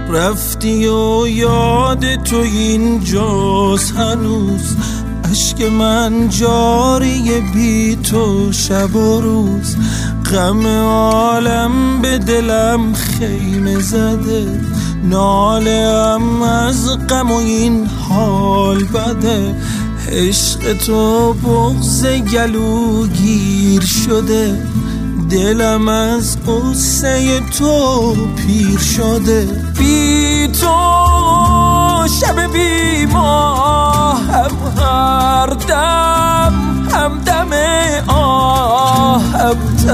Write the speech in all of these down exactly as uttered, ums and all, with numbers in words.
رفتی و یاد تو اینجاست هنوز، اشک من جاری بی تو شب و روز. غم عالم به دلم خیمه زده، ناله‌ام از غم و این حال بده. عشق تو بغض گلوگیر شده، دلم از قصه تو پیر شده. بی تو شب بی ماه، هم هر دم هم دم آهم،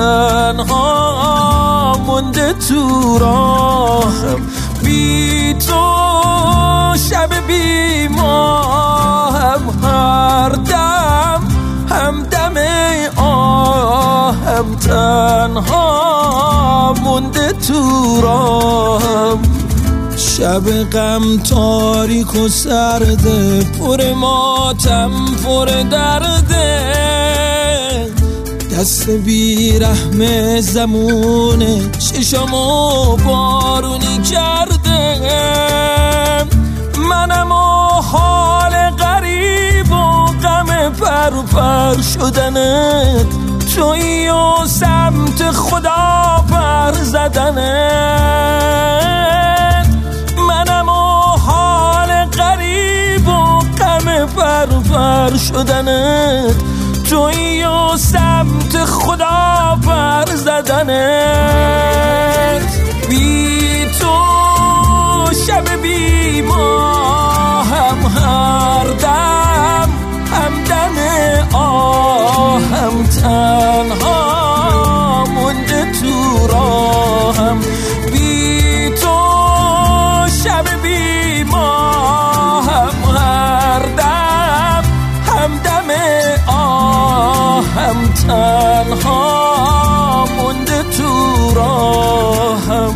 تنها مونده تو راهم. بی تو شب بی ماه، هم هر دم هم دم آهم، تنها مونده تو راهم. شب غم تاریک و سرده، پر ماتم پر درده. دست بی رحم زمونه، چشمو بارونی کرده. منم و حال غریب و غم پر پر شدنت، تویی و سمت خدا پر زدنت. منم و حال غریب و غم پر پر شدنت، تویی و سمت خدا پر زدنت. بی تو شب بی ماه، هم هر دم هم دم آهم، تنها مونده تو راهم. بی تو شب بی ماه، هم هر دم هم دم آهم، تنها مونده تو راهم.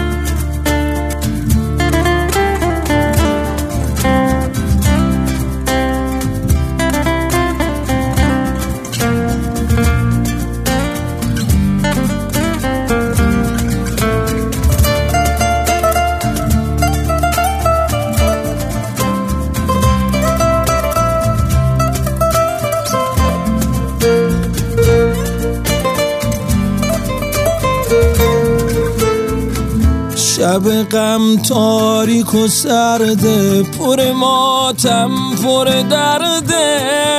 شب غم تاریک و سرده، پر ماتم پر درده.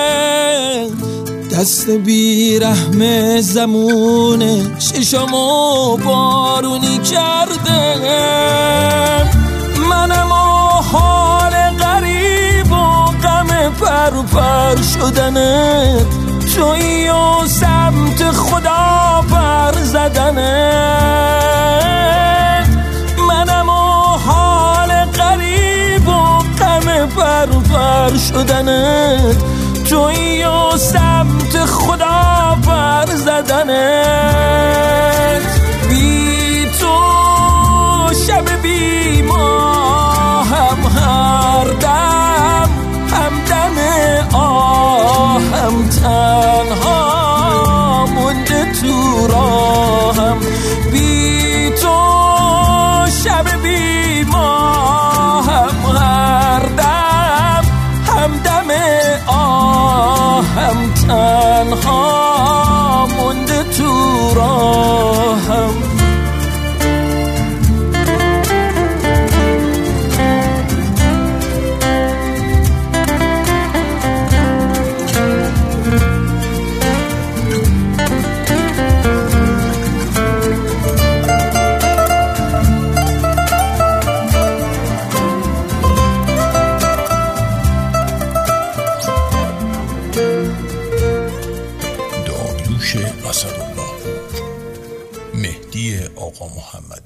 دست بی رحم زمونه، چشمو بارونی کرده. منم و حال غریب و غم پر پر شدنت، تویی و سمت خدا پر زدنت. منم و حال غریب و غم پر پر شدنت، تویی و سمت خدا پر زدنت. بی تو شب بی ماه، هم هر دم هم دم آهم، تنها مونده تو راهم. بی تو شب بی ماه، هم هر دم هم دم آهم، تنها مونده تو راهم. اسدالله پور، مهدی آقا محمدی.